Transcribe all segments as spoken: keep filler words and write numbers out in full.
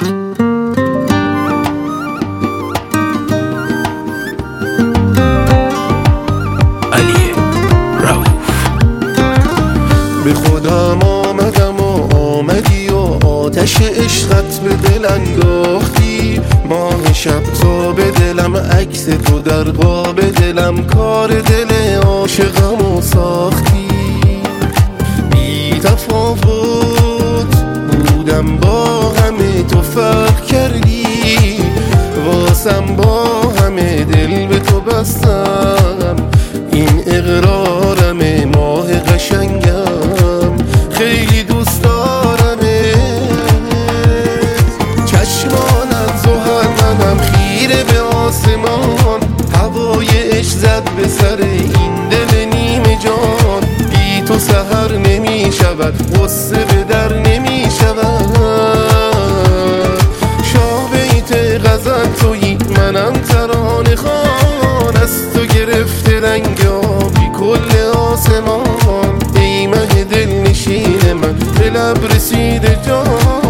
علی رؤوف. به خودم آمدم و آمدی و آتش عشقت به دل انداختی. ماه شب تا به دلم عکس تو در قاب دلم، کار دل عاشقم و ساختی. بی تفاوت بودم با همه، تو فرق کردی واسم، با همه دل به تو بستم. این اقرارم ماه قشنگم، خیلی دوست دارمه. چشمانت زحل منم خیره به آسمان، هوای عشق زد به سر این دل نیمه جان. بی تو سحر نمی شود، غصه به در نمی شود. شاه بیت غزل تویی، منم ترانه خوان. از تو گرفته رنگ آبی کل آسمان. ای مه دل نشین من، به لب رسیده جان.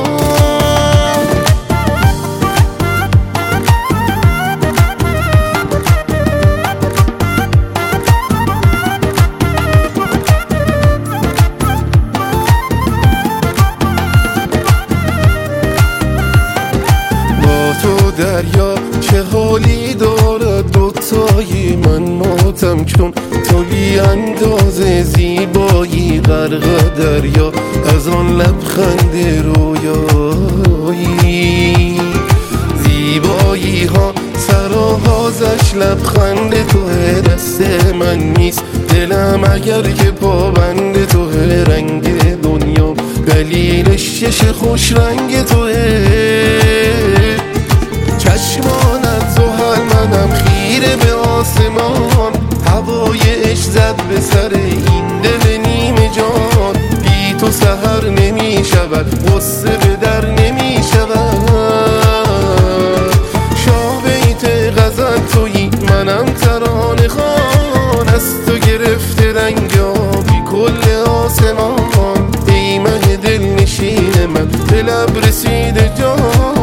دریا چه حالی دارد دوتایی، من ماتم کن تو بی اندازه زیبایی. غرق دریا از آن لبخند رویایی، زیبایی ها سرآغازش لبخند توه. دست من نیست دلم اگر که پابند توه. رنگ دنیا دلیلش چش خوش رنگ توه. چشمانت زحل منم خیره به آسمان، هوای عشق زد به سر این دل نیمه جان. بی تو سحر نمی شود، غصه به در نمی شود. شاه بیت غزل تویی، منم ترانه خوان. از تو گرفته رنگ آبی کل آسمان. ای مه دل نشین من، به لب رسیده جان.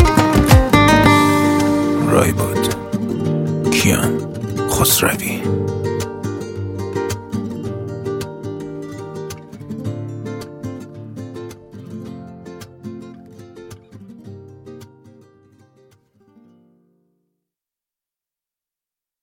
رایباد کیان خسروی.